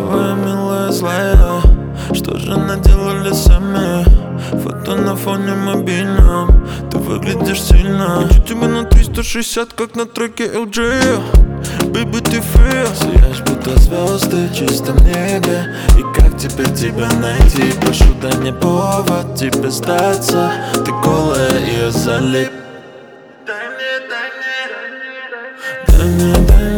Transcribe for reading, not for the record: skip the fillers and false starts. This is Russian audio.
красивая, милая, злая. Что же наделали сами? Фото на фоне мобильном. Ты выглядишь сильно. Хочу тебя на 360, как на треке LG. Baby, ты фейл. Сияешь, будто звезды в чистом небе. И как теперь тебя найти? Прошу, дай мне повод тебе сдаться. Ты голая и я залип. Дай мне, дай мне, дай мне, дай мне.